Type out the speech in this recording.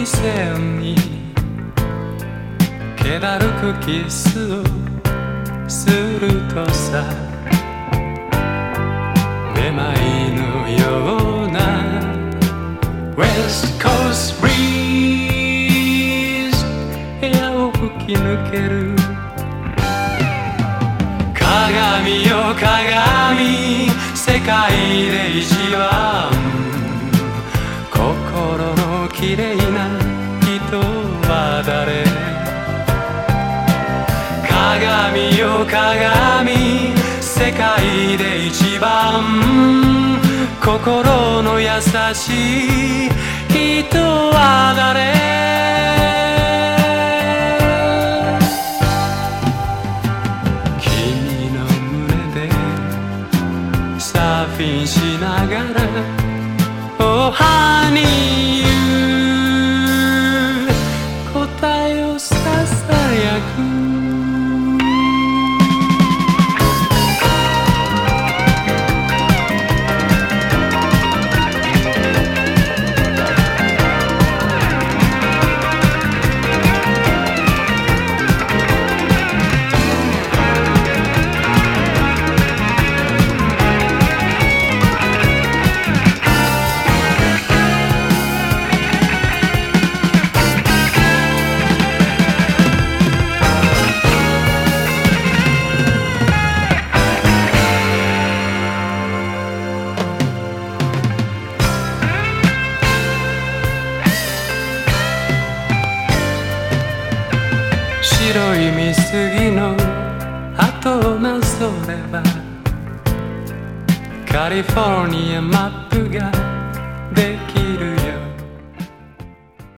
線に気だるくキスをするとさ、めまいのような West Coast Breeze 部屋を吹き抜ける。鏡よ鏡、世界で一番心の綺麗な人は誰？鏡よ鏡、世界で一番心の優しい人は誰？君の胸でサーフィンしながら Oh honey you 答えをささやく。白い見過ぎの後をなぞればカリフォルニアマップができる